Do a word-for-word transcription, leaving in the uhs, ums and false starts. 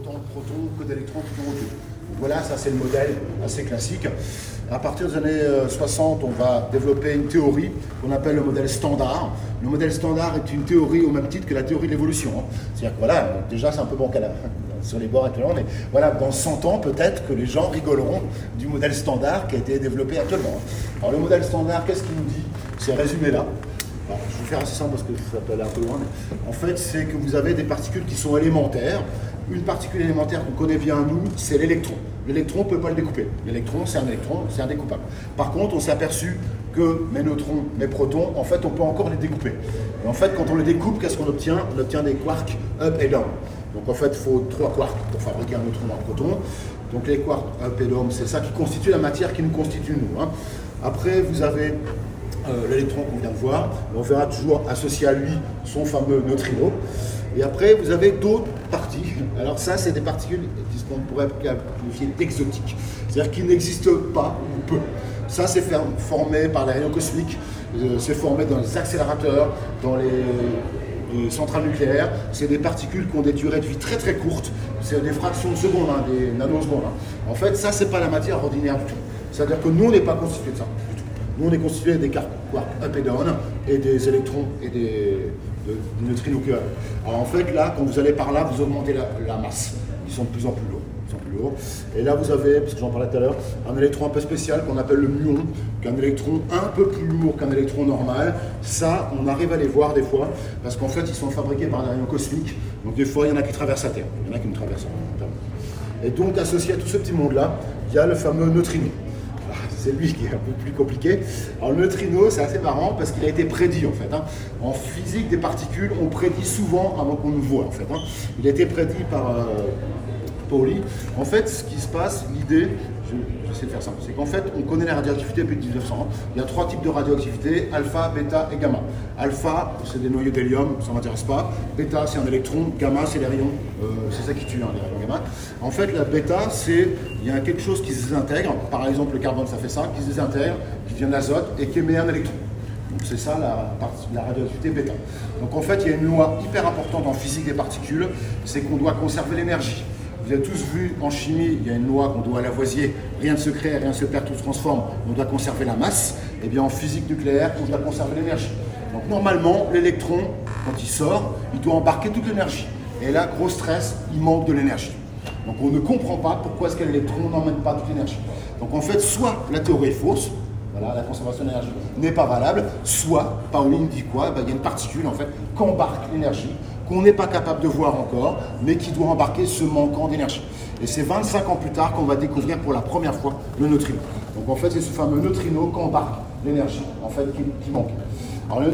autant de protons que d'électrons qui vont autour. Voilà, ça c'est le modèle assez classique. À partir des années soixante, on va développer une théorie qu'on appelle le modèle standard. Le modèle standard est une théorie au même titre que la théorie de l'évolution. C'est-à-dire que voilà, déjà c'est un peu bancal sur les bords actuellement, mais voilà, dans cent ans peut-être que les gens rigoleront du modèle standard qui a été développé actuellement. Alors le modèle standard, qu'est-ce qu'il nous dit? C'est résumé là. Alors, je vais faire assez simple parce que ça peut aller un peu loin. Mais en fait, c'est que vous avez des particules qui sont élémentaires. Une particule élémentaire qu'on connaît bien, nous, c'est l'électron. L'électron, on ne peut pas le découper. L'électron, c'est un électron, c'est indécoupable. Par contre, on s'est aperçu que mes neutrons, mes protons, en fait, on peut encore les découper. Et en fait, quand on les découpe, qu'est-ce qu'on obtient? On obtient des quarks up et down. Donc, en fait, il faut trois quarks pour fabriquer un neutron ou un proton. Donc, les quarks up et down, c'est ça qui constitue la matière qui nous constitue, nous. Hein. Après, vous avez euh, l'électron qu'on vient de voir. On verra toujours associé à lui son fameux neutrino. Et après, vous avez d'autres parties. Alors ça, c'est des particules qu'on pourrait qualifier d'exotiques. C'est-à-dire qui n'existent pas ou peu. Ça, c'est formé par les rayons cosmiques. C'est formé dans les accélérateurs, dans les, les centrales nucléaires. C'est des particules qui ont des durées de vie très très courtes. C'est des fractions de secondes, hein, des nanosecondes. Hein. En fait, ça, c'est pas la matière ordinaire du tout. C'est-à-dire que nous, on n'est pas constitué de ça du tout. Nous, on est constitué des quarks up et down et des électrons et des... de, de neutrinos. Alors en fait là, quand vous allez par là, vous augmentez la, la masse. Ils sont de plus en plus lourds. Ils sont plus lourds. Et là vous avez, parce que j'en parlais tout à l'heure, un électron un peu spécial qu'on appelle le muon, qui est un électron un peu plus lourd qu'un électron normal. Ça, on arrive à les voir des fois, parce qu'en fait ils sont fabriqués par des rayons cosmiques. Donc des fois il y en a qui traversent la Terre, il y en a qui nous traversent. Et donc associé à tout ce petit monde-là, il y a le fameux neutrino. C'est lui qui est un peu plus compliqué. Alors le neutrino, c'est assez marrant parce qu'il a été prédit en fait. Hein. En physique des particules, on prédit souvent avant qu'on nous voit en fait. Hein. Il a été prédit par euh, Pauli. En fait, ce qui se passe, l'idée, j'essaie de faire simple, c'est qu'en fait, on connaît la radioactivité depuis mille neuf cents. Il y a trois types de radioactivité, alpha, bêta et gamma. Alpha, c'est des noyaux d'hélium, ça ne m'intéresse pas. Bêta, c'est un électron. Gamma, c'est les rayons. Euh, c'est ça qui tue, hein, les rayons gamma. En fait, la bêta, c'est, il y a quelque chose qui se désintègre. Par exemple, le carbone, ça fait ça, qui se désintègre, qui vient de l'azote et qui émet un électron. Donc c'est ça la, la radioactivité bêta. Donc en fait, il y a une loi hyper importante en physique des particules, c'est qu'on doit conserver l'énergie. Vous avez tous vu en chimie, il y a une loi qu'on doit à Lavoisier, rien ne se crée, rien ne se perd, tout se transforme, on doit conserver la masse. Et bien en physique nucléaire, on doit conserver l'énergie. Donc normalement, l'électron, quand il sort, il doit embarquer toute l'énergie. Et là, gros stress, il manque de l'énergie. Donc on ne comprend pas pourquoi est-ce que l'électron n'emmène pas toute l'énergie. Donc en fait, soit la théorie est fausse, voilà, la conservation de l'énergie n'est pas valable, soit, Pauling dit quoi? Ben, il y a une particule en fait qui embarque l'énergie, qu'on n'est pas capable de voir encore, mais qui doit embarquer ce manquant d'énergie. Et c'est vingt-cinq ans plus tard qu'on va découvrir pour la première fois le neutrino. Donc en fait, c'est ce fameux neutrino qui embarque l'énergie en fait, qui, qui manque. Alors,